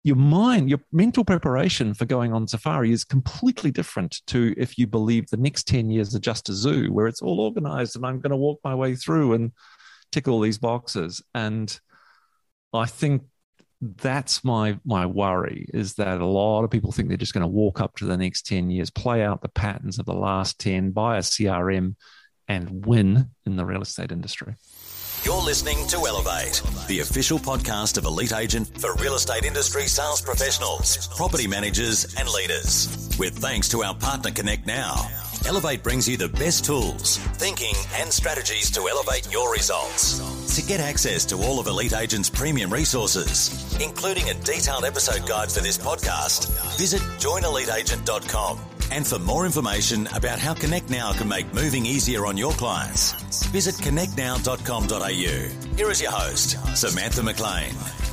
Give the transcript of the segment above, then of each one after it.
your mind, your mental preparation for going on safari is completely different to if you believe the next 10 years are just a zoo where it's all organized and I'm going to walk my way through and tick all these boxes. And I think that's my worry, is that a lot of people think they're just going to walk up to the next 10 years, play out the patterns of the last 10, buy a CRM and win in the real estate industry. You're listening to Elevate, the official podcast of Elite Agent for real estate industry sales professionals, property managers and leaders. With thanks to our partner Connect Now, Elevate brings you the best tools, thinking and strategies to elevate your results. To get access to all of Elite Agent's premium resources, including a detailed episode guide for this podcast, visit joineliteagent.com. And for more information about how Connect Now can make moving easier on your clients, visit connectnow.com.au. Here is your host, Samantha McLean.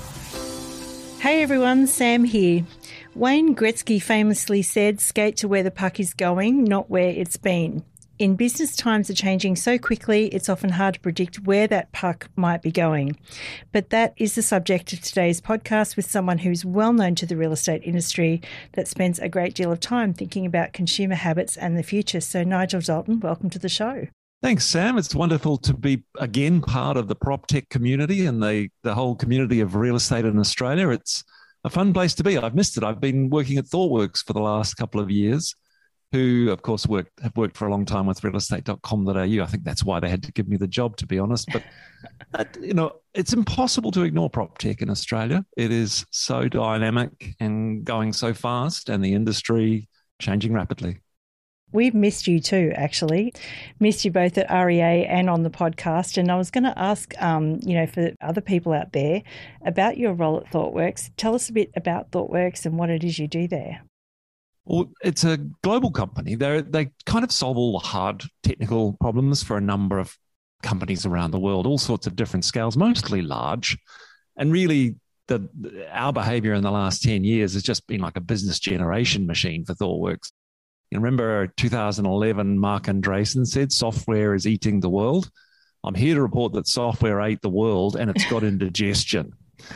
Hey everyone, Sam here. Wayne Gretzky famously said, skate to where the puck is going, not where it's been. In business, times are changing so quickly, it's often hard to predict where that puck might be going. But that is the subject of today's podcast with someone who's well known to the real estate industry that spends a great deal of time thinking about consumer habits and the future. So Nigel Dalton, welcome to the show. Thanks, Sam. It's wonderful to be, again, part of the prop tech community and the whole community of real estate in Australia. It's a fun place to be. I've missed it. I've been working at ThoughtWorks for the last couple of years, who, of course, have worked for a long time with realestate.com.au. I think that's why they had to give me the job, to be honest. But, it's impossible to ignore prop tech in Australia. It is so dynamic and going so fast, and the industry changing rapidly. We've missed you too, actually. Missed you both at REA and on the podcast. And I was going to ask, for other people out there about your role at ThoughtWorks. Tell us a bit about ThoughtWorks and what it is you do there. Well, it's a global company. They kind of solve all the hard technical problems for a number of companies around the world, all sorts of different scales, mostly large. And really, our behavior in the last 10 years has just been like a business generation machine for ThoughtWorks. You remember 2011, Mark Andreessen said, software is eating the world. I'm here to report that software ate the world and it's got indigestion.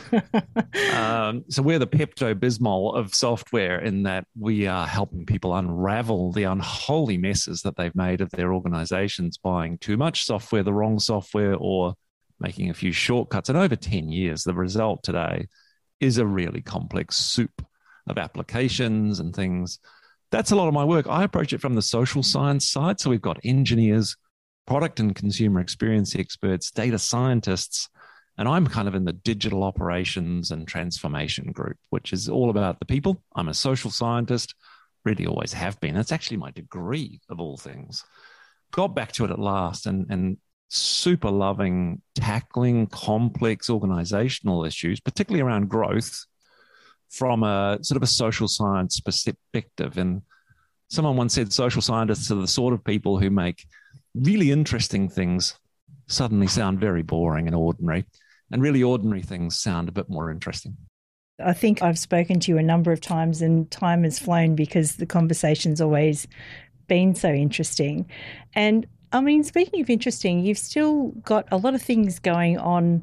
So we're the Pepto-Bismol of software in that we are helping people unravel the unholy messes that they've made of their organizations, buying too much software, the wrong software, or making a few shortcuts. And over 10 years, the result today is a really complex soup of applications and things. That's a lot of my work. I approach it from the social science side. So we've got engineers, product and consumer experience experts, data scientists, and I'm kind of in the digital operations and transformation group, which is all about the people. I'm a social scientist, really always have been. That's actually my degree of all things. Got back to it at last and super loving tackling complex organizational issues, particularly around growth, from a sort of a social science perspective. And someone once said social scientists are the sort of people who make really interesting things suddenly sound very boring and ordinary, and really ordinary things sound a bit more interesting. I think I've spoken to you a number of times and time has flown because the conversation's always been so interesting. And I mean, speaking of interesting, you've still got a lot of things going on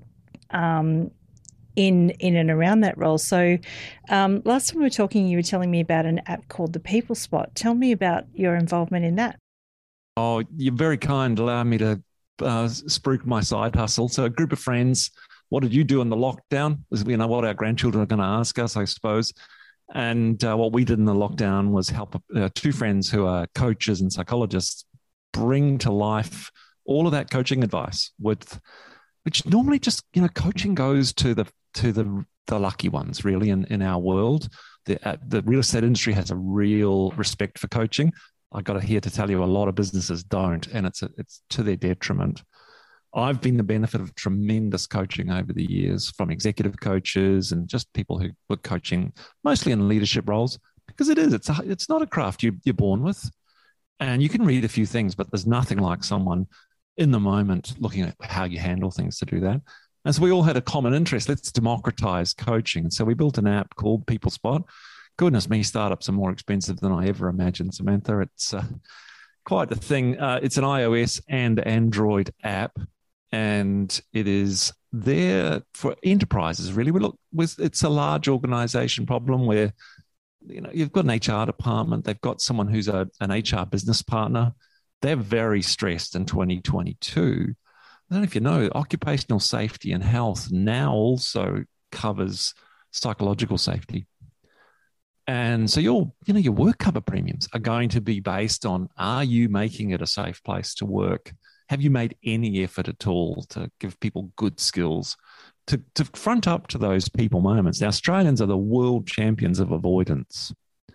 in and around that role. So last time we were talking, you were telling me about an app called the People Spot. Tell me about your involvement in that. Oh, you're very kind. Allow me to spruik my side hustle. So a group of friends, what did you do in the lockdown? Is, what our grandchildren are going to ask us, I suppose. And what we did in the lockdown was help two friends who are coaches and psychologists bring to life all of that coaching advice, which normally just, coaching goes to the lucky ones, really, in our world. The real estate industry has a real respect for coaching. I got here to tell you a lot of businesses don't, and it's to their detriment. I've been the benefit of tremendous coaching over the years from executive coaches and just people who were coaching mostly in leadership roles, because it's not a craft you're born with, and you can read a few things, but there's nothing like someone in the moment looking at how you handle things to do that. And so we all had a common interest. Let's democratize coaching. And so we built an app called People Spot. Goodness me, startups are more expensive than I ever imagined, Samantha. It's quite the thing. It's an iOS and Android app, and it is there for enterprises, really. It's a large organization problem where, you've got an HR department. They've got someone who's an HR business partner. They're very stressed in 2022. I don't know if you know, occupational safety and health now also covers psychological safety. And so your work cover premiums are going to be based on, are you making it a safe place to work? Have you made any effort at all to give people good skills to front up to those people moments? Now, Australians are the world champions of avoidance.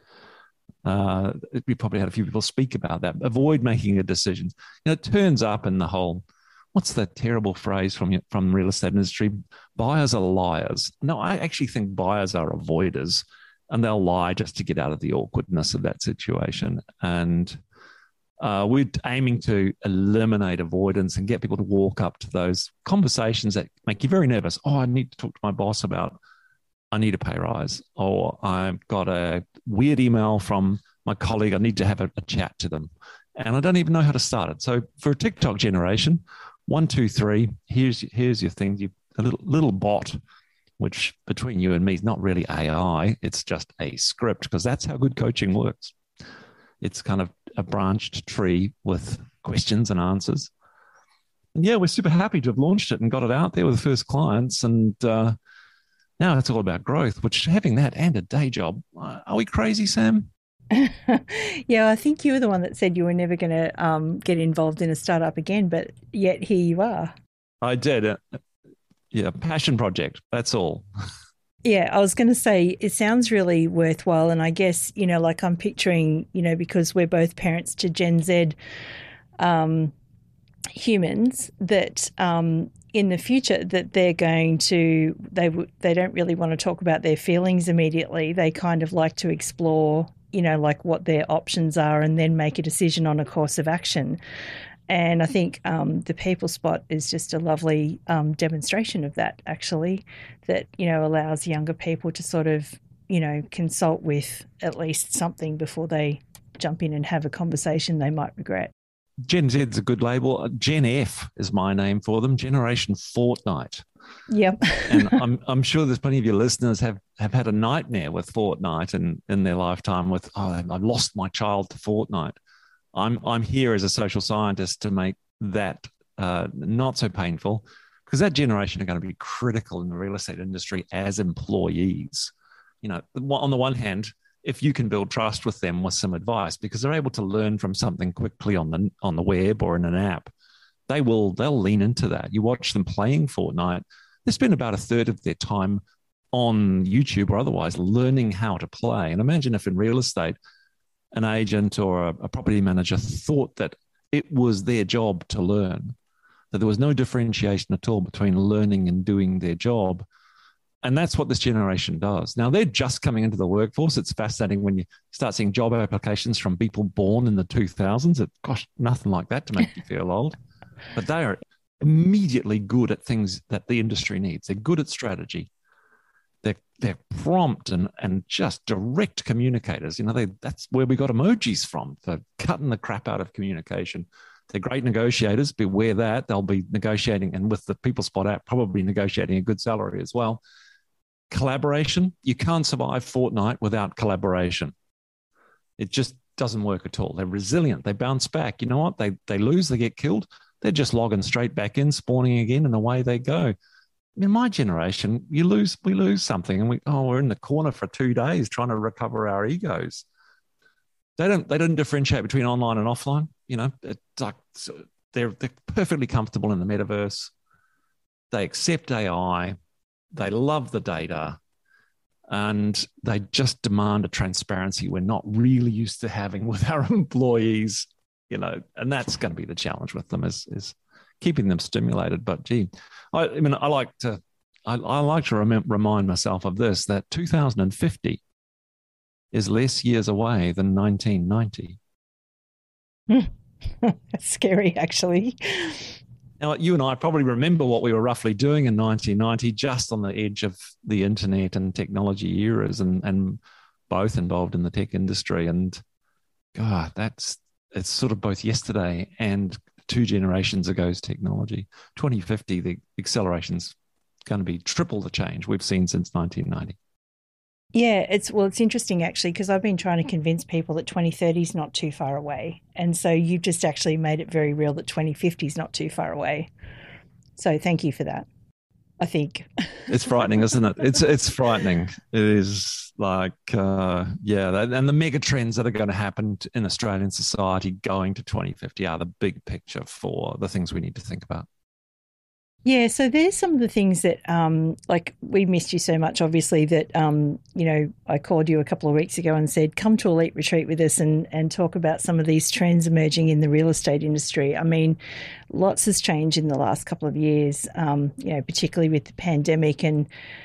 We probably had a few people speak about that. Avoid making a decision. It turns up in the whole, what's that terrible phrase from the real estate industry? Buyers are liars. No, I actually think buyers are avoiders, and they'll lie just to get out of the awkwardness of that situation. And we're aiming to eliminate avoidance and get people to walk up to those conversations that make you very nervous. Oh, I need to talk to my boss about, I need a pay rise, or I've got a weird email from my colleague. I need to have a chat to them, and I don't even know how to start it. So for a TikTok generation, 1, 2, 3, here's your thing. A little bot, which between you and me is not really AI. It's just a script, because that's how good coaching works. It's kind of a branched tree with questions and answers. And yeah, we're super happy to have launched it and got it out there with the first clients. And now it's all about growth, which having that and a day job, are we crazy, Sam? Yeah, I think you were the one that said you were never going to get involved in a startup again, but yet here you are. I did. Yeah, passion project. That's all. Yeah, I was going to say, it sounds really worthwhile. And I guess, like I'm picturing, because we're both parents to Gen Z humans, that in the future that they're going to, they don't really want to talk about their feelings immediately. They kind of like to explore, like what their options are and then make a decision on a course of action. And I think the People Spot is just a lovely demonstration of that, actually, that, allows younger people to sort of, consult with at least something before they jump in and have a conversation they might regret. Gen Z's a good label. Gen F is my name for them, Generation Fortnite. Yep. And I'm sure there's plenty of your listeners have had a nightmare with Fortnite in their lifetime with, I've lost my child to Fortnite. I'm here as a social scientist to make that not so painful, because that generation are going to be critical in the real estate industry as employees. On the one hand, if you can build trust with them with some advice, because they're able to learn from something quickly on the web or in an app, they'll lean into that. You watch them playing Fortnite, they spend about a third of their time on YouTube or otherwise learning how to play. And imagine if in real estate, an agent or a property manager thought that it was their job to learn, that there was no differentiation at all between learning and doing their job. And that's what this generation does. Now, they're just coming into the workforce. It's fascinating when you start seeing job applications from people born in the 2000s. Gosh, nothing like that to make you feel old. But they are immediately good at things that the industry needs. They're good at strategy. They're prompt and just direct communicators. That's where we got emojis from, for cutting the crap out of communication. They're great negotiators. Beware that. They'll be negotiating, and with the People Spot app, probably negotiating a good salary as well. Collaboration. You can't survive Fortnite without collaboration. It just doesn't work at all. They're resilient. They bounce back. You know what? They lose, they get killed. They're just logging straight back in, spawning again, and away they go. In my generation, we lose something, and we're in the corner for 2 days trying to recover our egos. They don't differentiate between online and offline. It's like they're perfectly comfortable in the metaverse. They accept AI. They love the data, and they just demand a transparency we're not really used to having with our employees. And that's going to be the challenge with them is keeping them stimulated. But gee, I like to remind myself of this, that 2050 is less years away than 1990. That's scary, actually. Now, you and I probably remember what we were roughly doing in 1990, just on the edge of the internet and technology eras, and both involved in the tech industry. And God, it's sort of both yesterday and 2 generations ago's technology. 2050, the acceleration's going to be triple the change we've seen since 1990. Yeah, it's interesting actually, because I've been trying to convince people that 2030 is not too far away. And so you've just actually made it very real that 2050 is not too far away. So thank you for that, I think. It's frightening, isn't it? It's frightening. It is like, and the mega trends that are going to happen in Australian society going to 2050 are the big picture for the things we need to think about. Yeah, so there's some of the things that, like we missed you so much, obviously, that, I called you a couple of weeks ago and said, come to Elite Retreat with us and talk about some of these trends emerging in the real estate industry. I mean, lots has changed in the last couple of years, particularly with the pandemic and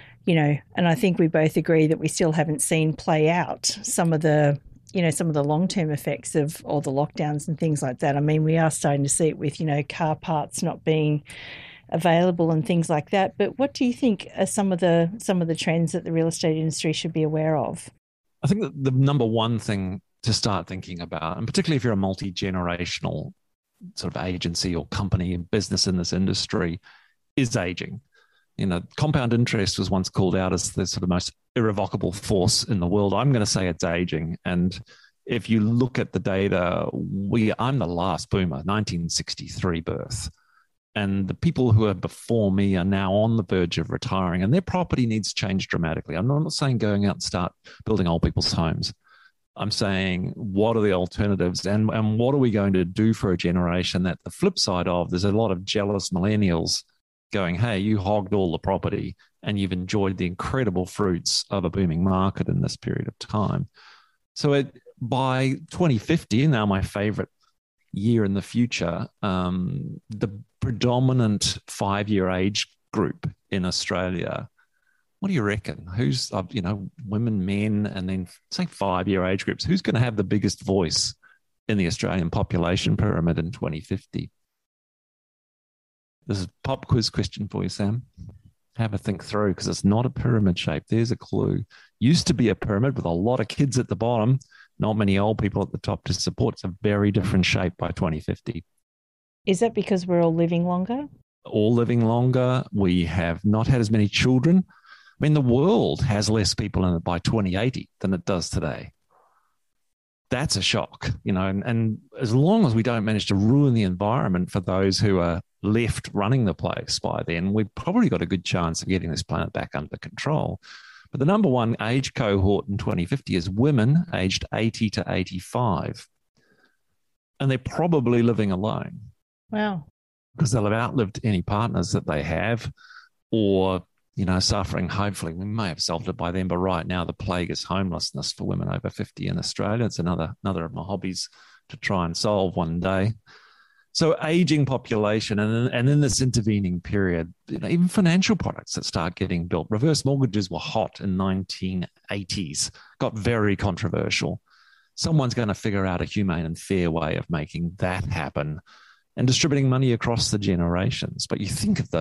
I think we both agree that we still haven't seen play out some of the long-term effects of all the lockdowns and things like that. I mean, we are starting to see it with, car parts not being available and things like that. But what do you think are some of the trends that the real estate industry should be aware of? I think that the number one thing to start thinking about, and particularly if you're a multi-generational sort of agency or company and business in this industry, is aging. Compound interest was once called out as the sort of most irrevocable force in the world. I'm going to say it's aging. And if you look at the data, I'm the last boomer, 1963 birth. And the people who are before me are now on the verge of retiring, and their property needs change dramatically. I'm not saying going out and start building old people's homes. I'm saying, what are the alternatives, and what are we going to do for a generation that the flip side of, there's a lot of jealous millennials going, hey, you hogged all the property and you've enjoyed the incredible fruits of a booming market in this period of time. So by 2050, now my favorite year in the future, the predominant 5-year age group in Australia, what do you reckon? Who's, women, men, and then say 5-year age groups, who's going to have the biggest voice in the Australian population pyramid in 2050? This is a pop quiz question for you, Sam. Have a think through, because it's not a pyramid shape. There's a clue. Used to be a pyramid with a lot of kids at the bottom, not many old people at the top to support. It's a very different shape by 2050. Is that because we're all living longer? All living longer. We have not had as many children. I mean, the world has less people in it by 2080 than it does today. That's a shock, and as long as we don't manage to ruin the environment for those who are left running the place by then, we've probably got a good chance of getting this planet back under control. But the number one age cohort in 2050 is women aged 80 to 85. And they're probably living alone. Wow. Because they'll have outlived any partners that they have, or, suffering. Hopefully, we may have solved it by then, but right now the plague is homelessness for women over 50 in Australia. It's another of my hobbies to try and solve one day. So aging population, and in this intervening period, even financial products that start getting built. Reverse mortgages were hot in 1980s, got very controversial. Someone's going to figure out a humane and fair way of making that happen and distributing money across the generations. But you think of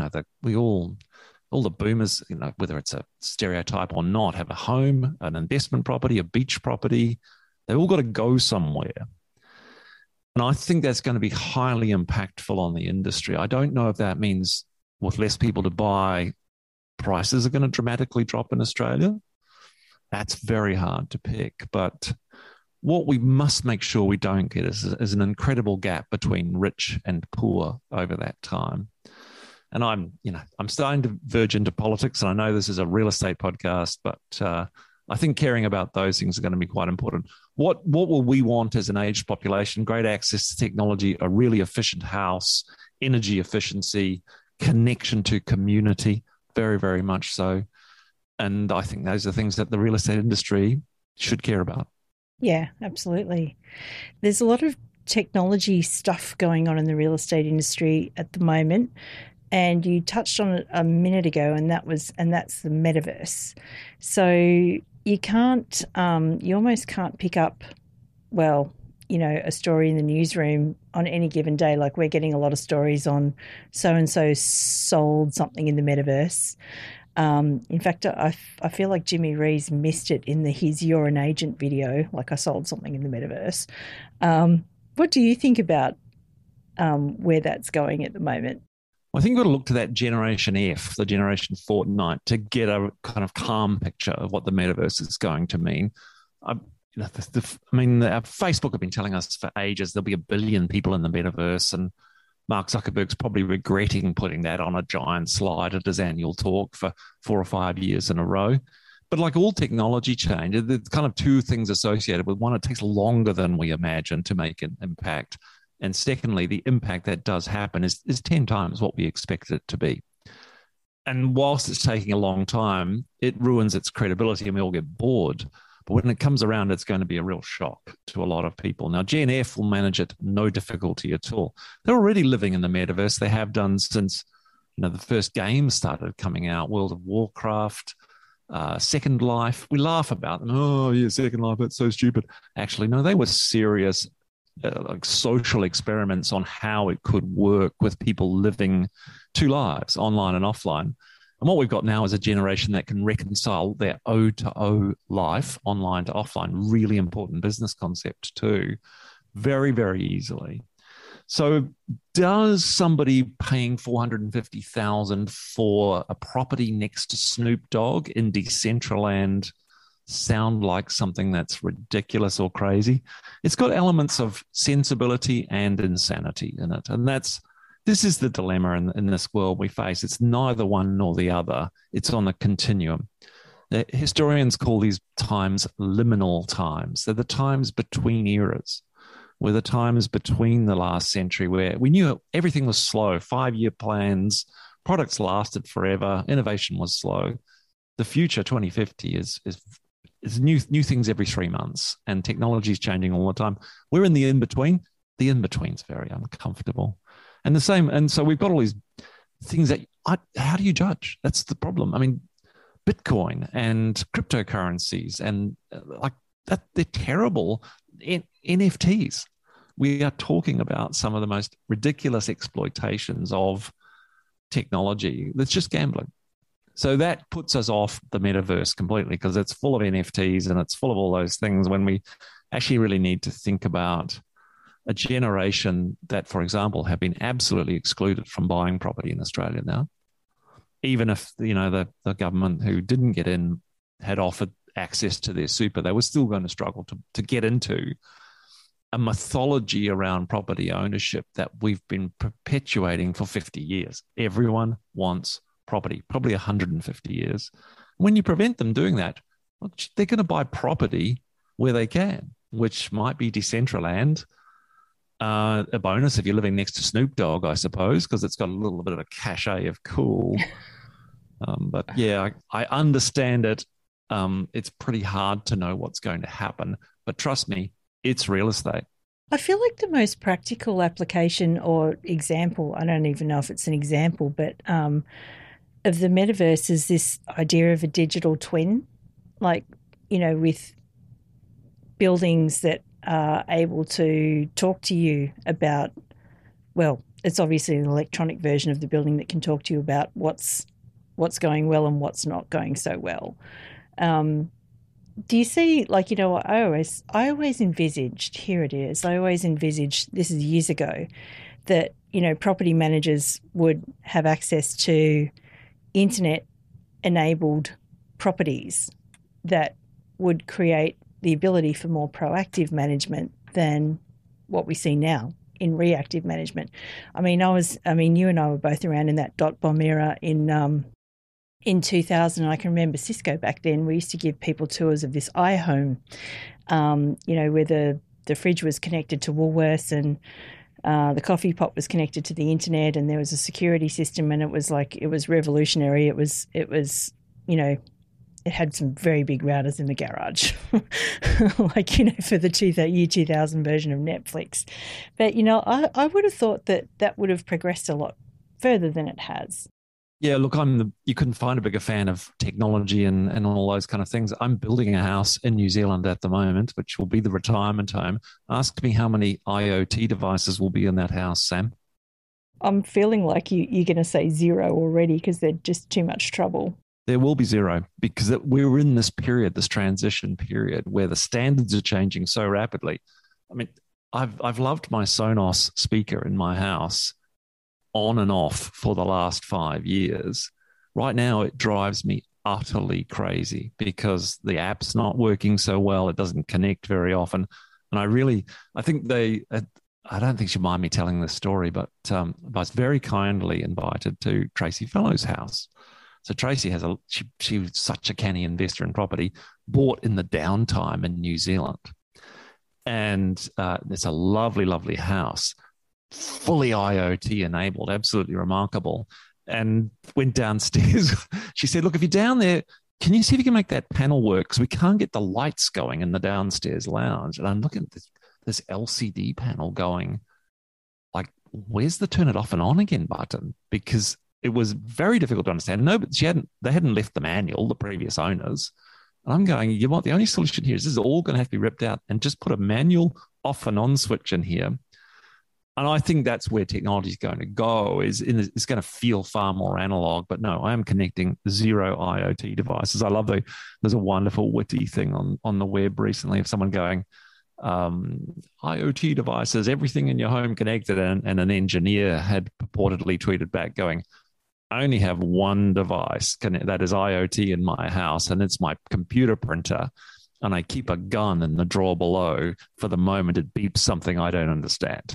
all the boomers, whether it's a stereotype or not, have a home, an investment property, a beach property. They've all got to go somewhere. And I think that's going to be highly impactful on the industry. I don't know if that means with less people to buy, prices are going to dramatically drop in Australia. That's very hard to pick. But what we must make sure we don't get is an incredible gap between rich and poor over that time. And I'm starting to verge into politics, and I know this is a real estate podcast, but I think caring about those things are going to be quite important. What will we want as an aged population? Great access to technology, a really efficient house, energy efficiency, connection to community, very, very much so. And I think those are things that the real estate industry should care about. Yeah, absolutely. There's a lot of technology stuff going on in the real estate industry at the moment. And you touched on it a minute ago, and that's the metaverse. So you can't, you almost can't pick up, a story in the newsroom on any given day. Like, we're getting a lot of stories on so-and-so sold something in the metaverse. In fact, I feel like Jimmy Rees missed it in his You're an Agent video, like I sold something in the metaverse. What do you think about where that's going at the moment? I think we've got to look to that Generation F, the Generation Fortnite, to get a kind of calm picture of what the metaverse is going to mean. Facebook have been telling us for ages there'll be 1 billion people in the metaverse, and Mark Zuckerberg's probably regretting putting that on a giant slide at his annual talk for 4 or 5 years in a row. But like all technology change, there's kind of two things associated with. One, it takes longer than we imagine to make an impact. And secondly, the impact that does happen is 10 times what we expect it to be. And whilst it's taking a long time, it ruins its credibility and we all get bored. But when it comes around, it's going to be a real shock to a lot of people. Now, Gen F will manage it no difficulty at all. They're already living in the metaverse. They have done since the first games started coming out, World of Warcraft, Second Life. We laugh about them. Oh, yeah, Second Life, that's so stupid. Actually, no, they were serious like social experiments on how it could work with people living two lives, online and offline. And what we've got now is a generation that can reconcile their O to O life, online to offline, really important business concept too, very, very easily. So does somebody paying $450,000 for a property next to Snoop Dogg in Decentraland sound like something that's ridiculous or crazy? It's got elements of sensibility and insanity in it. And this is the dilemma in this world we face. It's neither one nor the other. It's on a continuum. The historians call these times liminal times. They're the times between eras. Were the times between the last century where we knew everything was slow, 5-year plans, products lasted forever, innovation was slow. The future, 2050, is new things every 3 months, and technology is changing all the time. We're in the in-between. The in-between's very uncomfortable. And so we've got all these things that, how do you judge? That's the problem. I mean, Bitcoin and cryptocurrencies and like that, they're terrible. NFTs. We are talking about some of the most ridiculous exploitations of technology. That's just gambling. So that puts us off the metaverse completely because it's full of NFTs and it's full of all those things when we actually really need to think about a generation that, for example, have been absolutely excluded from buying property in Australia now. Even if, the government who didn't get in had offered access to their super, they were still going to struggle to get into a mythology around property ownership that we've been perpetuating for 50 years. Everyone wants property, probably 150 years. When you prevent them doing that, they're going to buy property where they can, which might be Decentraland. A bonus if you're living next to Snoop Dogg, I suppose, because it's got a little bit of a cachet of cool. But yeah, I understand it. It's pretty hard to know what's going to happen. But trust me, it's real estate. I feel like the most practical application or example, I don't even know if it's an example, but of the metaverse is this idea of a digital twin, like, with buildings that are able to talk to you about, well, it's obviously an electronic version of the building that can talk to you about what's going well and what's not going so well. Do you see, like, I always envisaged, here it is, this is years ago, that, property managers would have access to internet-enabled properties that would create the ability for more proactive management than what we see now in reactive management. I mean, you and I were both around in that dot bomb era in 2000. I can remember Cisco back then. We used to give people tours of this iHome, where the fridge was connected to Woolworths and the coffee pot was connected to the internet, and there was a security system, and it was revolutionary. It was it had some very big routers in the garage, for the year 2000 version of Netflix. But, I would have thought that would have progressed a lot further than it has. Yeah, look, you couldn't find a bigger fan of technology and all those kind of things. I'm building a house in New Zealand at the moment, which will be the retirement home. Ask me how many IoT devices will be in that house, Sam. I'm feeling like you're going to say 0 already because they're just too much trouble. There will be 0 because we're in this period, this transition period where the standards are changing so rapidly. I mean, I've loved my Sonos speaker in my house on and off for the last 5 years. Right now, it drives me utterly crazy because the app's not working so well. It doesn't connect very often. And I think I don't think she'll mind me telling this story, but I was very kindly invited to Tracy Fellowes' house. So Tracy she was such a canny investor in property, bought in the downtime in New Zealand. And it's a lovely, lovely house, fully IoT enabled, absolutely remarkable. And went downstairs. She said, look, if you're down there, can you see if you can make that panel work? Because we can't get the lights going in the downstairs lounge. And I'm looking at this LCD panel going, like, where's the turn it off and on again button? Because it was very difficult to understand. No, but they hadn't left the manual, the previous owners. And I'm going, you know what? The only solution here is this is all going to have to be ripped out and just put a manual off and on switch in here. And I think that's where technology is going to go, it's going to feel far more analog. But no, I am connecting 0 IoT devices. I love there's a wonderful witty thing on the web recently of someone going, IoT devices, everything in your home connected. And an engineer had purportedly tweeted back going, I only have one device that is IoT in my house, and it's my computer printer. And I keep a gun in the drawer below for the moment it beeps something I don't understand.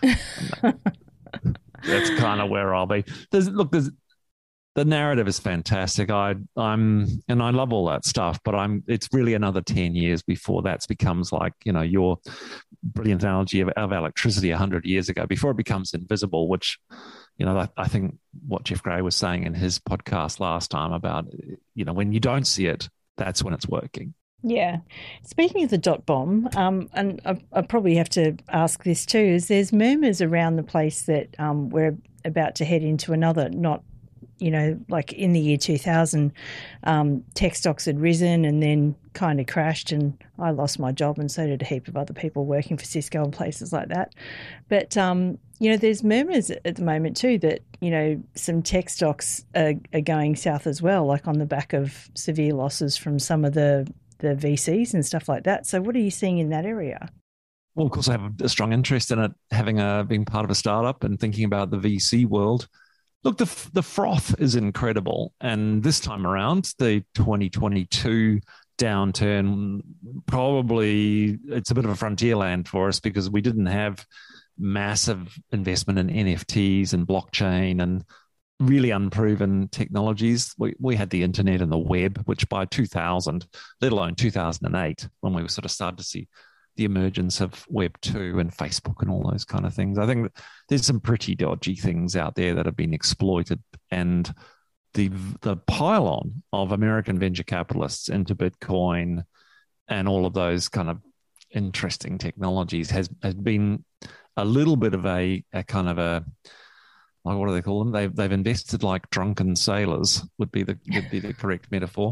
That's kind of where I'll be. The narrative is fantastic. I love all that stuff, but it's really another 10 years before that becomes like, your brilliant analogy of electricity 100 years ago, before it becomes invisible, which, I think what Jeff Gray was saying in his podcast last time about, when you don't see it, that's when it's working. Yeah. Speaking of the dot bomb, and I probably have to ask this too, is there's murmurs around the place that we're about to head into another, not, like in the year 2000, tech stocks had risen and then kind of crashed, and I lost my job, and so did a heap of other people working for Cisco and places like that. But, there's murmurs at the moment too that, some tech stocks are going south as well, like on the back of severe losses from some of the VCs and stuff like that. So what are you seeing in that area? Well, of course, I have a strong interest in it, having been part of a startup and thinking about the VC world. Look, the froth is incredible. And this time around, the 2022 downturn, probably it's a bit of a frontier land for us because we didn't have massive investment in NFTs and blockchain and really unproven technologies. We had the internet and the web, which by 2000, let alone 2008, when we sort of started to see the emergence of Web 2 and Facebook and all those kind of things. I think there's some pretty dodgy things out there that have been exploited, and the pile-on of American venture capitalists into Bitcoin and all of those kind of interesting technologies has been a little bit of a kind of a, what do they call them? They've invested like drunken sailors would be the correct metaphor,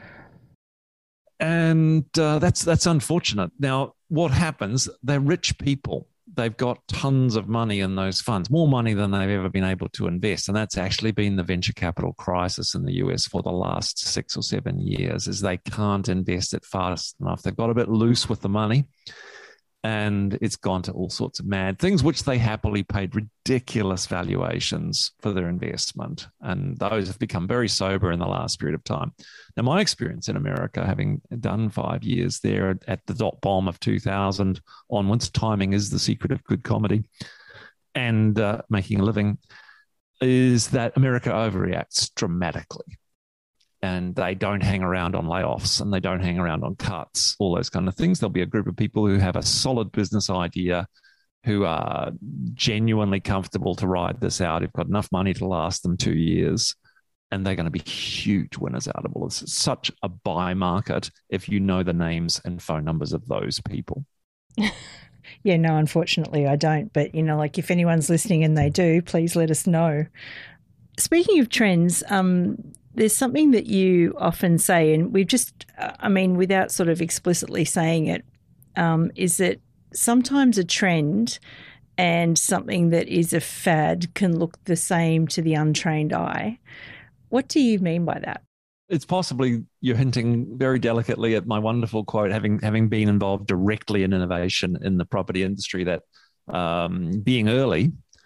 and that's unfortunate. Now, what happens? They're rich people. They've got tons of money in those funds, more money than they've ever been able to invest, and that's actually been the venture capital crisis in the US for the last 6 or 7 years. Is they can't invest it fast enough. They've got a bit loose with the money, and it's gone to all sorts of mad things, which they happily paid ridiculous valuations for their investment. And those have become very sober in the last period of time. Now, my experience in America, having done 5 years there at the dot bomb of 2000 onwards, timing is the secret of good comedy, and making a living, is that America overreacts dramatically. And they don't hang around on layoffs, and they don't hang around on cuts, all those kind of things. There'll be a group of people who have a solid business idea, who are genuinely comfortable to ride this out, who've got enough money to last them 2 years, and they're going to be huge winners out of all this. It's such a buy market if you know the names and phone numbers of those people. Yeah, no, unfortunately I don't. But, like if anyone's listening and they do, please let us know. Speaking of trends, there's something that you often say, and we've just, without sort of explicitly saying it, is that sometimes a trend and something that is a fad can look the same to the untrained eye. What do you mean by that? It's possibly you're hinting very delicately at my wonderful quote, having been involved directly in innovation in the property industry, that being early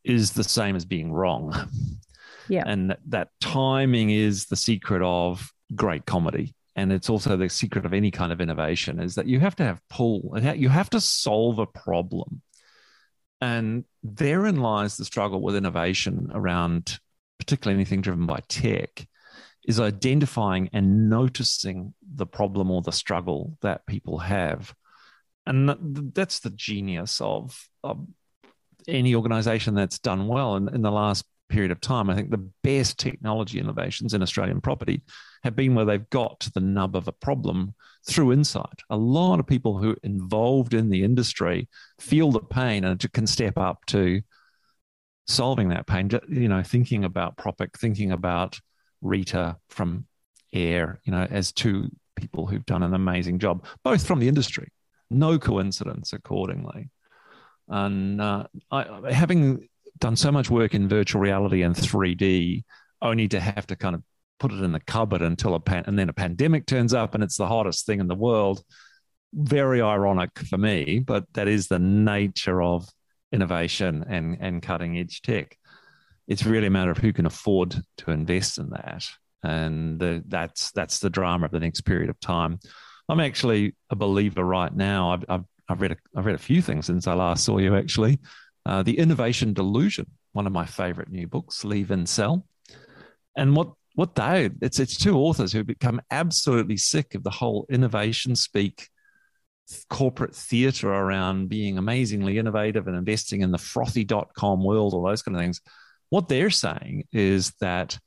is the same as being wrong. Yeah. And that timing is the secret of great comedy. And it's also the secret of any kind of innovation, is that you have to have pull. You have to solve a problem. And therein lies the struggle with innovation around particularly anything driven by tech, is identifying and noticing the problem or the struggle that people have. And that's the genius of any organization that's done well. And in the last period of time, I think the best technology innovations in Australian property have been where they've got to the nub of a problem through insight. A lot of people who are involved in the industry feel the pain and can step up to solving that pain. You know, thinking about Propic, thinking about Rita from AIR, you know, as two people who've done an amazing job, both from the industry. No coincidence, accordingly. And having done so much work in virtual reality and 3D, only to have to kind of put it in the cupboard until and then a pandemic turns up and it's the hottest thing in the world. Very ironic for me, but that is the nature of innovation and cutting edge tech. It's really a matter of who can afford to invest in that. And that's the drama of the next period of time. I'm actually a believer right now. I've read a few things since I last saw you, actually. The Innovation Delusion, one of my favorite new books, Leave and Sell. And it's two authors who have become absolutely sick of the whole innovation speak, corporate theater around being amazingly innovative and investing in the frothy.com world, all those kind of things. What they're saying is that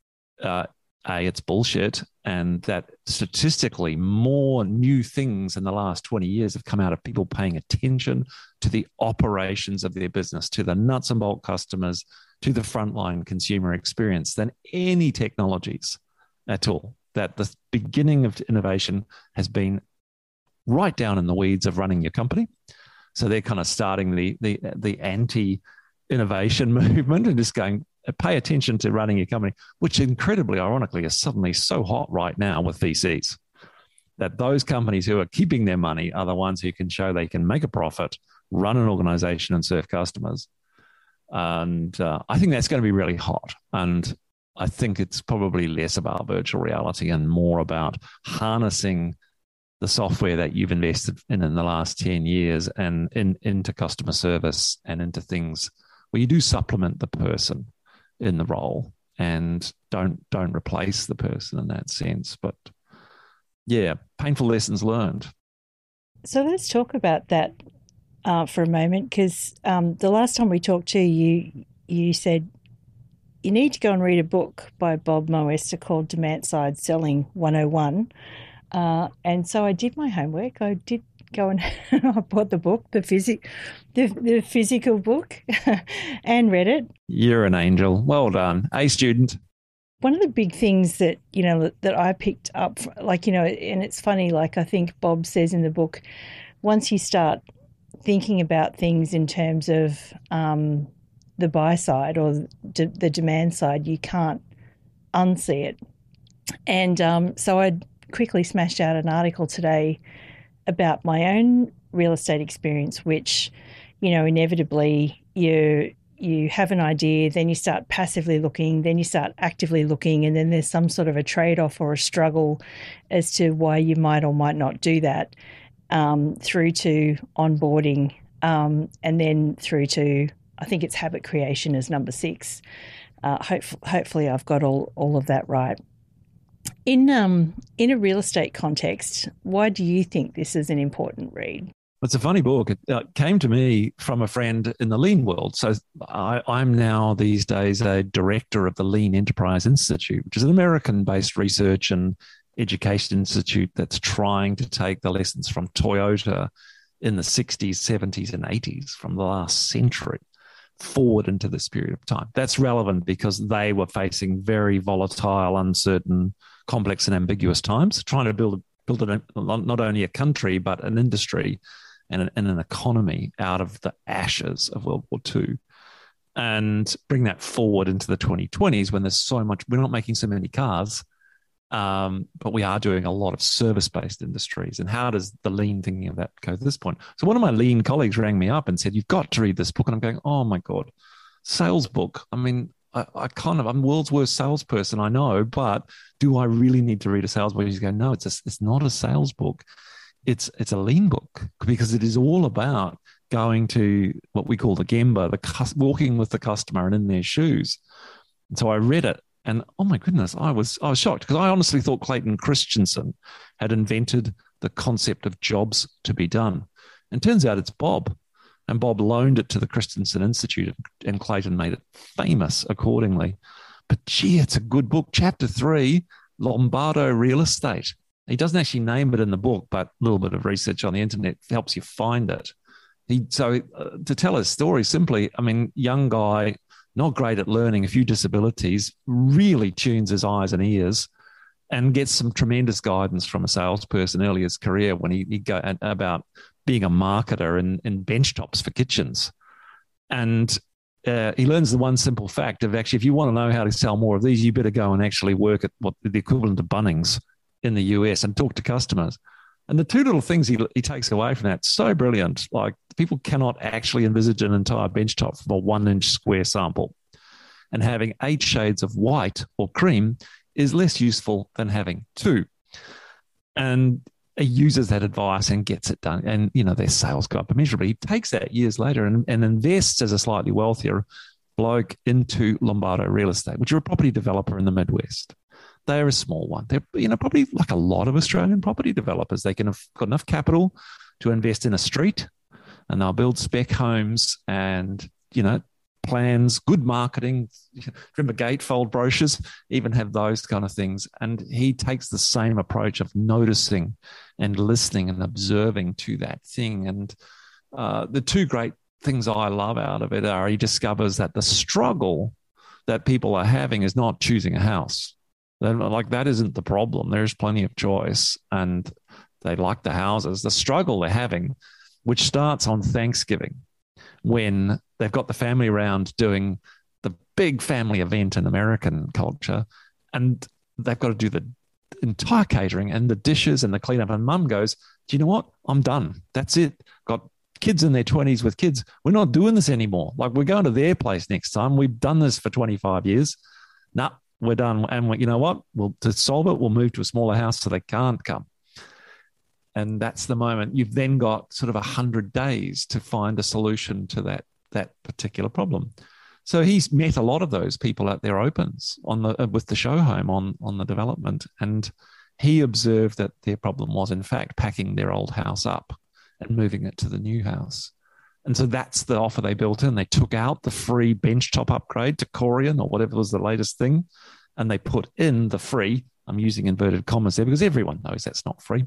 it's bullshit, and that statistically more new things in the last 20 years have come out of people paying attention to the operations of their business, to the nuts and bolt customers, to the frontline consumer experience than any technologies at all. That the beginning of innovation has been right down in the weeds of running your company. So they're kind of starting the anti-innovation movement and just going, pay attention to running your company, which incredibly ironically is suddenly so hot right now with VCs, that those companies who are keeping their money are the ones who can show they can make a profit, run an organization and serve customers. And I think that's going to be really hot. And I think it's probably less about virtual reality and more about harnessing the software that you've invested in the last 10 years and into customer service and into things where you do supplement the person in the role and don't replace the person in that sense. But yeah, painful lessons learned. So let's talk about that for a moment, because the last time we talked to you, you said you need to go and read a book by Bob Moesta called Demand Side Selling 101. And so I did my homework. I did go and I bought the book, the physical book, and read it. You're an angel. Well done. A student. One of the big things that, you know, that I picked up, like, you know, and it's funny, like I think Bob says in the book, once you start thinking about things in terms of the buy side or the demand side, you can't unsee it. And so I quickly smashed out an article today about my own real estate experience, which, you know, inevitably you have an idea, then you start passively looking, then you start actively looking, and then there's some sort of a trade-off or a struggle as to why you might or might not do that, through to onboarding, and then through to, I think it's habit creation as number 6. Hopefully I've got all of that right. In a real estate context, why do you think this is an important read? It's a funny book. It came to me from a friend in the lean world. So I'm now these days a director of the Lean Enterprise Institute, which is an American-based research and education institute that's trying to take the lessons from Toyota in the 60s, 70s, and 80s from the last century forward into this period of time. That's relevant because they were facing very volatile, uncertain, complex and ambiguous times, trying to build not only a country, but an industry and an economy out of the ashes of World War II, and bring that forward into the 2020s when there's so much, we're not making so many cars, but we are doing a lot of service-based industries. And how does the lean thinking of that go to this point? So one of my lean colleagues rang me up and said, you've got to read this book. And I'm going, oh my God, sales book. I mean, I'm world's worst salesperson, I know, but do I really need to read a sales book? You go, no, it's not a sales book. It's a lean book, because it is all about going to what we call the Gemba, walking with the customer and in their shoes. And so I read it, and oh my goodness, I was shocked, because I honestly thought Clayton Christensen had invented the concept of jobs to be done. And turns out it's Bob. And Bob loaned it to the Christensen Institute, and Clayton made it famous accordingly. But gee, it's a good book. Chapter 3, Lombardo Real Estate. He doesn't actually name it in the book, but a little bit of research on the internet helps you find it. To tell his story simply, I mean, young guy, not great at learning, a few disabilities, really tunes his eyes and ears and gets some tremendous guidance from a salesperson early in his career when he go about being a marketer in bench tops for kitchens. And he learns the one simple fact of, actually, if you want to know how to sell more of these, you better go and actually work at what the equivalent of Bunnings in the US and talk to customers. And the two little things he takes away from that, so brilliant. Like, people cannot actually envisage an entire bench top from a 1-inch square sample. And having 8 shades of white or cream is less useful than having 2. And he uses that advice and gets it done. And, their sales go up immeasurably. He takes that years later and invests as a slightly wealthier bloke into Lombardo Real Estate, which are a property developer in the Midwest. They're a small one. They're, probably like a lot of Australian property developers. They can have got enough capital to invest in a street, and they'll build spec homes and, plans, good marketing. Remember gatefold brochures, even have those kind of things. And he takes the same approach of noticing and listening and observing to that thing. And the two great things I love out of it are, he discovers that the struggle that people are having is not choosing a house. Like, that isn't the problem. There's plenty of choice, and they like the houses. The struggle they're having, which starts on Thanksgiving, when they've got the family around doing the big family event in American culture, and they've got to do the entire catering and the dishes and the cleanup. And mum goes, do you know what? I'm done. That's it. Got kids in their 20s with kids. We're not doing this anymore. Like, we're going to their place next time. We've done this for 25 years. Nah, we're done. And you know what? To solve it, we'll move to a smaller house so they can't come. And that's the moment. You've then got sort of 100 days to find a solution to that particular problem. So he's met a lot of those people at their opens with the show home on the development. And he observed that their problem was, in fact, packing their old house up and moving it to the new house. And so that's the offer they built in. They took out the free benchtop upgrade to Corian or whatever was the latest thing, and they put in the free, I'm using inverted commas there because everyone knows that's not free,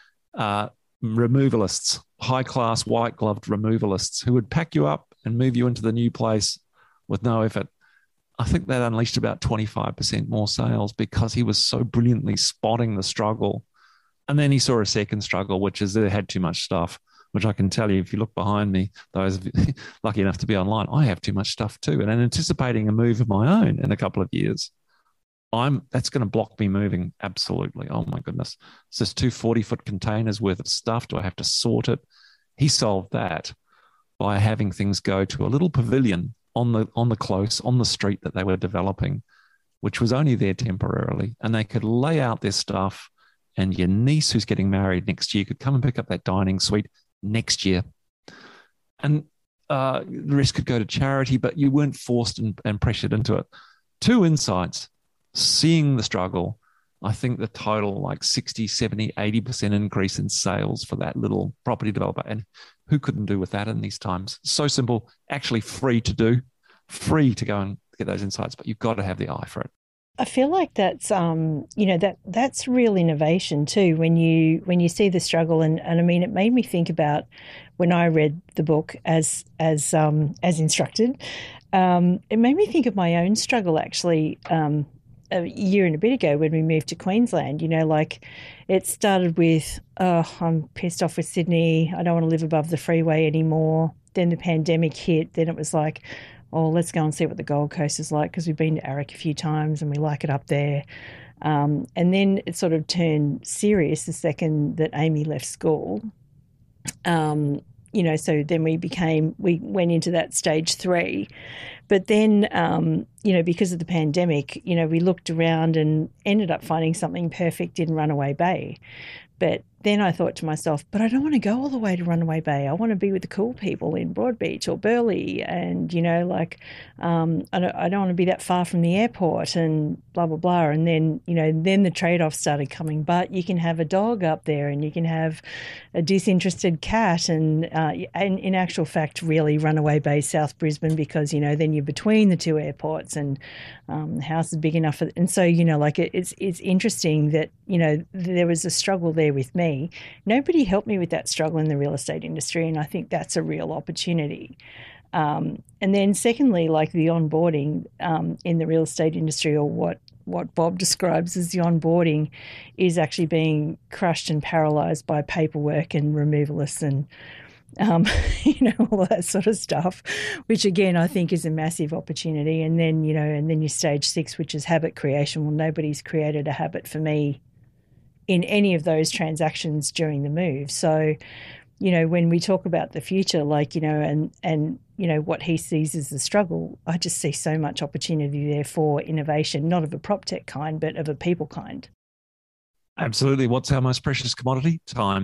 removalists, high-class, white-gloved removalists who would pack you up and move you into the new place with no effort. I think that unleashed about 25% more sales because he was so brilliantly spotting the struggle. And then he saw a second struggle, which is they had too much stuff, which I can tell you, if you look behind me, those lucky enough to be online, I have too much stuff too. And I'm anticipating a move of my own in a couple of years. That's going to block me moving. Absolutely. Oh my goodness. It's just 2 40-foot containers worth of stuff. Do I have to sort it? He solved that by having things go to a little pavilion on the street that they were developing, which was only there temporarily. And they could lay out their stuff, and your niece who's getting married next year could come and pick up that dining suite next year. And the rest could go to charity, but you weren't forced and pressured into it. 2 insights. Seeing the struggle, I think the total like 60, 70, 80% increase in sales for that little property developer. And who couldn't do with that in these times? So simple, actually free to do, free to go and get those insights, but you've got to have the eye for it. I feel like that's that's real innovation too. When you see the struggle, and I mean, it made me think about when I read the book as instructed. It made me think of my own struggle actually. A year and a bit ago when we moved to Queensland, like it started with, I'm pissed off with Sydney. I don't want to live above the freeway anymore. Then the pandemic hit. Then it was like, oh, let's go and see what the Gold Coast is like because we've been to Arak a few times and we like it up there. And then it sort of turned serious the second that Amy left school. so then we went into that stage 3. But then, because of the pandemic, we looked around and ended up finding something perfect in Runaway Bay. But then I thought to myself, but I don't want to go all the way to Runaway Bay. I want to be with the cool people in Broadbeach or Burleigh, and I don't want to be that far from the airport and blah blah blah. And then then the trade-offs started coming. But you can have a dog up there, and you can have a disinterested cat, and in actual fact, really Runaway Bay, South Brisbane, because then you're between the two airports, and the house is big enough for. And so it's interesting that there was a struggle there with me. Nobody helped me with that struggle in the real estate industry, and I think that's a real opportunity. And then secondly, like the onboarding in the real estate industry, or what Bob describes as the onboarding, is actually being crushed and paralysed by paperwork and removalists and all that sort of stuff, which again I think is a massive opportunity. And then your stage 6, which is habit creation. Well, nobody's created a habit for me in any of those transactions during the move. So, when we talk about the future, and what he sees as the struggle, I just see so much opportunity there for innovation, not of a prop tech kind, but of a people kind. Absolutely. What's our most precious commodity? Time.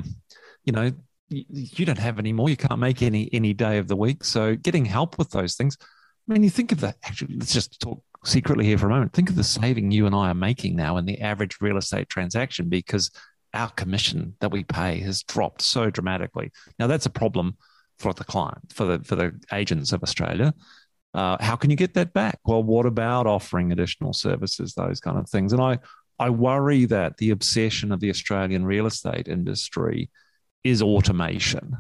You don't have any more. You can't make any day of the week. So getting help with those things. I mean, you think of that. Actually, let's just talk secretly here for a moment. Think of the saving you and I are making now in the average real estate transaction, because our commission that we pay has dropped so dramatically. Now, that's a problem for the client, for the agents of Australia. How can you get that back? Well, what about offering additional services, those kind of things? And I worry that the obsession of the Australian real estate industry is automation.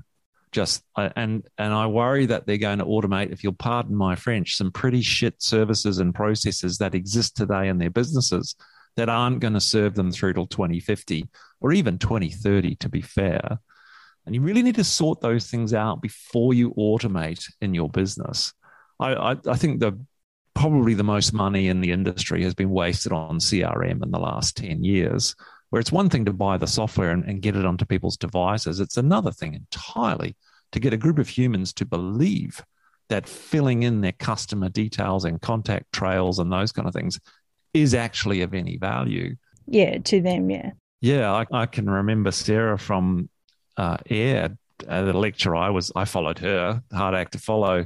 And I worry that they're going to automate, if you'll pardon my French, some pretty shit services and processes that exist today in their businesses that aren't going to serve them through till 2050 or even 2030, to be fair. And you really need to sort those things out before you automate in your business. I think probably the most money in the industry has been wasted on CRM in the last 10 years, where it's one thing to buy the software and get it onto people's devices. It's another thing entirely to get a group of humans to believe that filling in their customer details and contact trails and those kind of things is actually of any value. Yeah, to them, yeah. Yeah, I can remember Sarah from AIR, the lecture I followed her, hard act to follow,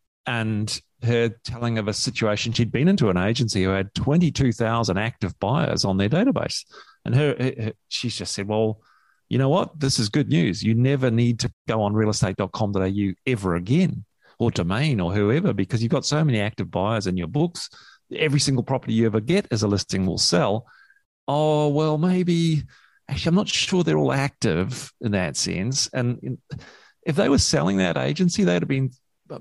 and her telling of a situation she'd been into an agency who had 22,000 active buyers on their database. And she's just said, well, you know what? This is good news. You never need to go on realestate.com.au ever again, or Domain or whoever, because you've got so many active buyers in your books. Every single property you ever get as a listing will sell. Oh, well, maybe, actually, I'm not sure they're all active in that sense. And if they were selling that agency, they'd have been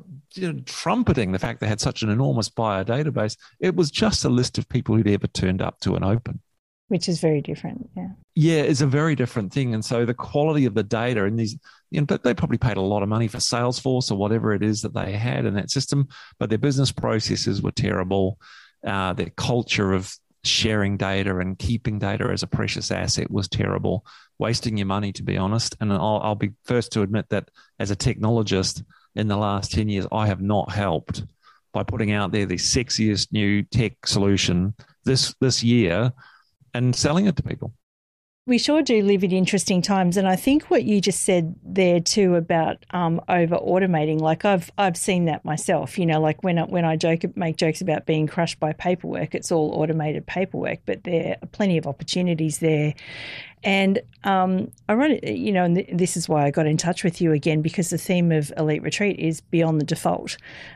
trumpeting the fact they had such an enormous buyer database. It was just a list of people who'd ever turned up to an open. Which is very different, yeah. Yeah, it's a very different thing. And so the quality of the data and these, but they probably paid a lot of money for Salesforce or whatever it is that they had in that system, but their business processes were terrible. Their culture of sharing data and keeping data as a precious asset was terrible, wasting your money, to be honest. And I'll be first to admit that as a technologist in the last 10 years, I have not helped by putting out there the sexiest new tech solution this year and selling it to people. We sure do live in interesting times, and I think what you just said there too about over automating, like I've seen that myself. Like when I make jokes about being crushed by paperwork, it's all automated paperwork, but there are plenty of opportunities there. And ironically, and this is why I got in touch with you again, because the theme of Elite Retreat is beyond the default.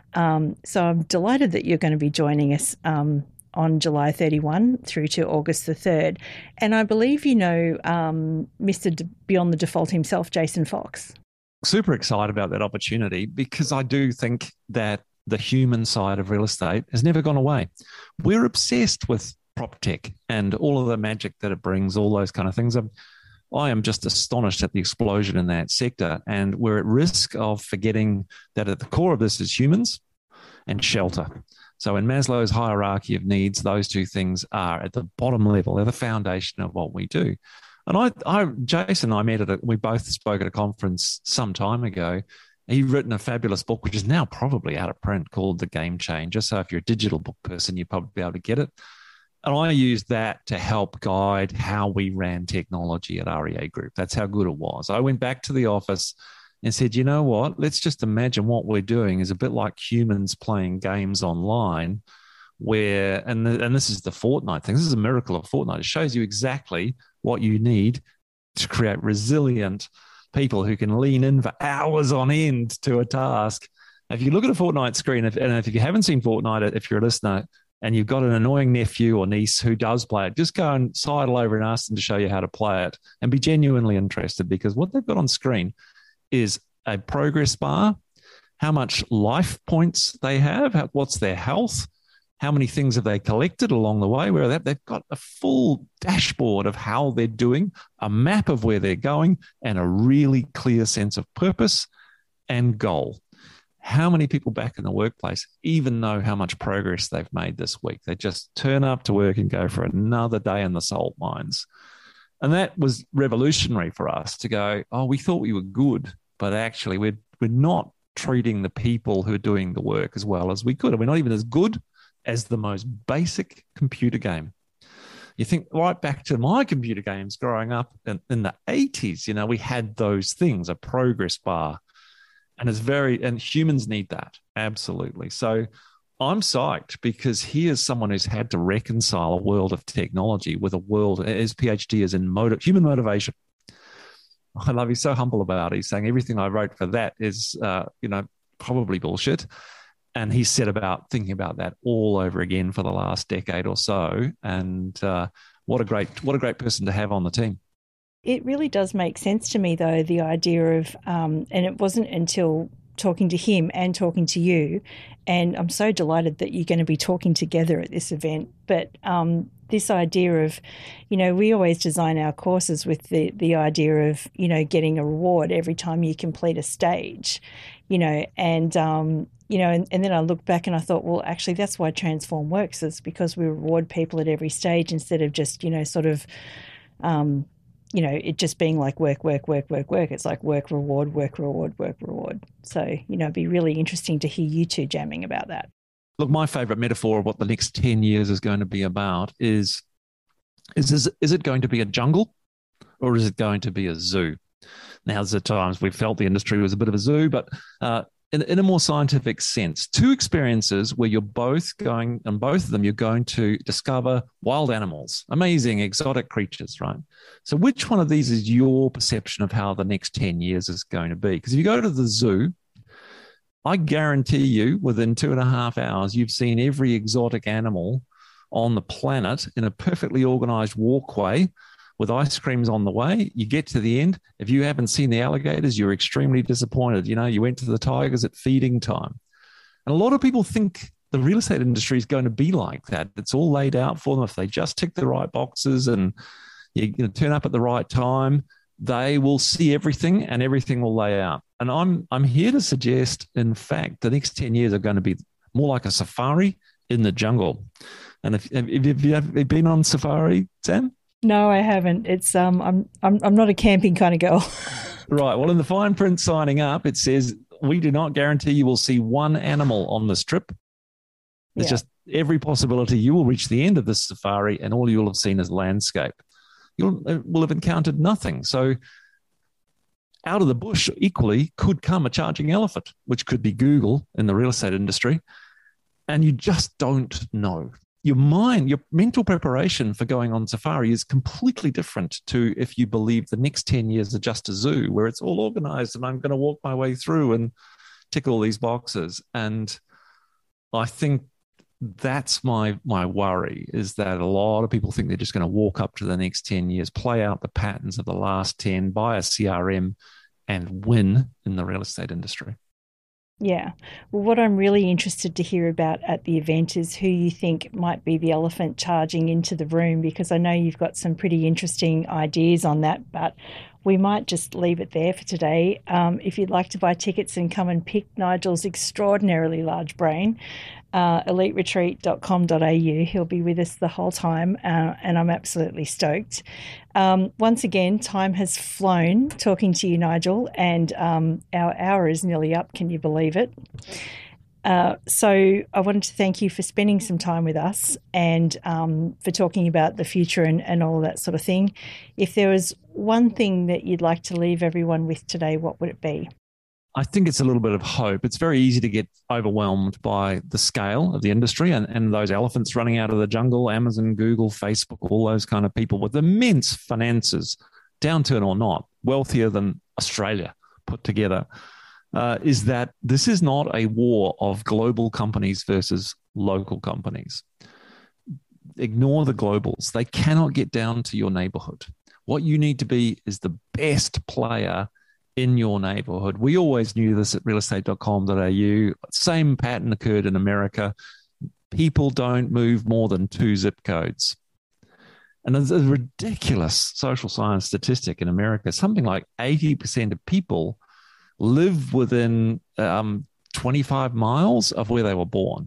So I'm delighted that you're going to be joining us on July 31 through to August the 3rd. And I believe Mr. Beyond the Default himself, Jason Fox. Super excited about that opportunity, because I do think that the human side of real estate has never gone away. We're obsessed with prop tech and all of the magic that it brings, all those kind of things. I am just astonished at the explosion in that sector. And we're at risk of forgetting that at the core of this is humans and shelter. So in Maslow's hierarchy of needs, those two things are at the bottom level. They're the foundation of what we do. And Jason and I we both spoke at a conference some time ago. He'd written a fabulous book, which is now probably out of print, called The Game Changer. So if you're a digital book person, you'll probably be able to get it. And I used that to help guide how we ran technology at REA Group. That's how good it was. I went back to the office and said, you know what? Let's just imagine what we're doing is a bit like humans playing games online where, and this is the Fortnite thing. This is a miracle of Fortnite. It shows you exactly what you need to create resilient people who can lean in for hours on end to a task. If you look at a Fortnite screen, and if you haven't seen Fortnite, if you're a listener and you've got an annoying nephew or niece who does play it, just go and sidle over and ask them to show you how to play it and be genuinely interested, because what they've got on screen is a progress bar, how much life points they have, what's their health, how many things have they collected along the way, where they've got a full dashboard of how they're doing, a map of where they're going, and a really clear sense of purpose and goal. How many people back in the workplace even know how much progress they've made this week? They just turn up to work and go for another day in the salt mines. And that was revolutionary for us to go, oh, we thought we were good, but actually we're not treating the people who are doing the work as well as we could. And we're not even as good as the most basic computer game. You think right back to my computer games growing up in the 80s, we had those things, a progress bar. And and humans need that. Absolutely. So I'm psyched because here's someone who's had to reconcile a world of technology with a world, his PhD is in human motivation. I love he's so humble about it. He's saying everything I wrote for that is, probably bullshit. And he set about thinking about that all over again for the last decade or so. And what a great person to have on the team. It really does make sense to me, though, the idea of, and it wasn't until talking to him and talking to you, and I'm so delighted that you're going to be talking together at this event, but this idea of, we always design our courses with the idea of, getting a reward every time you complete a stage, and then I looked back and I thought, well, actually, that's why Transform works, is because we reward people at every stage instead of just, sort of, it just being like work. It's like work, reward, work, reward, work, reward. So, it'd be really interesting to hear you two jamming about that. Look, my favorite metaphor of what the next 10 years is going to be about is it going to be a jungle or is it going to be a zoo? Now, there's at times we've felt the industry was a bit of a zoo, but in a more scientific sense, two experiences where you're both going, and both of them you're going to discover wild animals, amazing exotic creatures, right? So which one of these is your perception of how the next 10 years is going to be? Because if you go to the zoo, I guarantee you within 2.5 hours, you've seen every exotic animal on the planet in a perfectly organized walkway with ice creams on the way. You get to the end. If you haven't seen the alligators, you're extremely disappointed. You went to the tigers at feeding time. And a lot of people think the real estate industry is going to be like that. It's all laid out for them. If they just tick the right boxes and you turn up at the right time, they will see everything and everything will lay out. And I'm here to suggest, in fact, the next 10 years are going to be more like a safari in the jungle. And if you've been on safari, Sam? No, I haven't. It's I'm not a camping kind of girl. Right. Well, in the fine print signing up, it says we do not guarantee you will see one animal on this trip. It's just every possibility you will reach the end of this safari and all you will have seen is landscape. You will have encountered nothing. So out of the bush equally could come a charging elephant, which could be Google in the real estate industry. And you just don't know. Your mental preparation for going on safari is completely different to if you believe the next 10 years are just a zoo where it's all organized and I'm going to walk my way through and tick all these boxes. And I think that's my worry, is that a lot of people think they're just going to walk up to the next 10 years, play out the patterns of the last 10, buy a CRM and win in the real estate industry. Yeah. Well, what I'm really interested to hear about at the event is who you think might be the elephant charging into the room, because I know you've got some pretty interesting ideas on that, but we might just leave it there for today. If you'd like to buy tickets and come and pick Nigel's extraordinarily large brain, eliteretreat.com.au. He'll be with us the whole time, and I'm absolutely stoked. Once again, time has flown talking to you, Nigel, and our hour is nearly up. Can you believe it? So I wanted to thank you for spending some time with us and for talking about the future and all that sort of thing. If there was one thing that you'd like to leave everyone with today, what would it be? I think it's a little bit of hope. It's very easy to get overwhelmed by the scale of the industry and those elephants running out of the jungle, Amazon, Google, Facebook, all those kind of people with immense finances, downturn or not, wealthier than Australia put together, is that this is not a war of global companies versus local companies. Ignore the globals. They cannot get down to your neighborhood. What you need to be is the best player in your neighborhood. We always knew this at realestate.com.au. Same pattern occurred in America. People don't move more than 2 zip codes. And there's a ridiculous social science statistic in America. Something like 80% of people live within 25 miles of where they were born.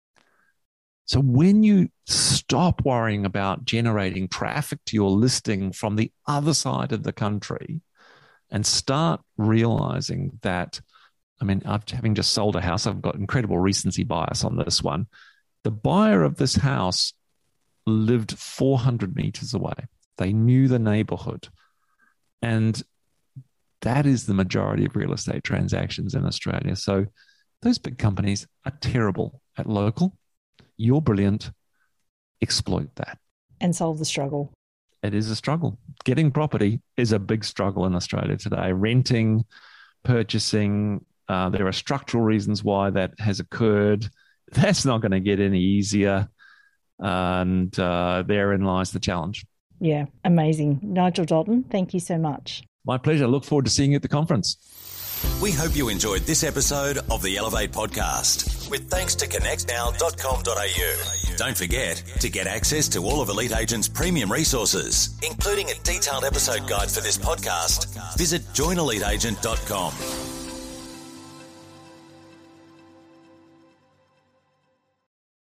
So when you stop worrying about generating traffic to your listing from the other side of the country and start realizing that, having just sold a house, I've got incredible recency bias on this one. The buyer of this house lived 400 meters away. They knew the neighborhood. And that is the majority of real estate transactions in Australia. So those big companies are terrible at local. You're brilliant. Exploit that. And solve the struggle. It is a struggle. Getting property is a big struggle in Australia today. Renting, purchasing, there are structural reasons why that has occurred. That's not going to get any easier. And therein lies the challenge. Yeah, amazing. Nigel Dalton, thank you so much. My pleasure. Look forward to seeing you at the conference. We hope you enjoyed this episode of the Elevate podcast with thanks to connectnow.com.au. Don't forget to get access to all of Elite Agent's premium resources, including a detailed episode guide for this podcast. Visit joineliteagent.com.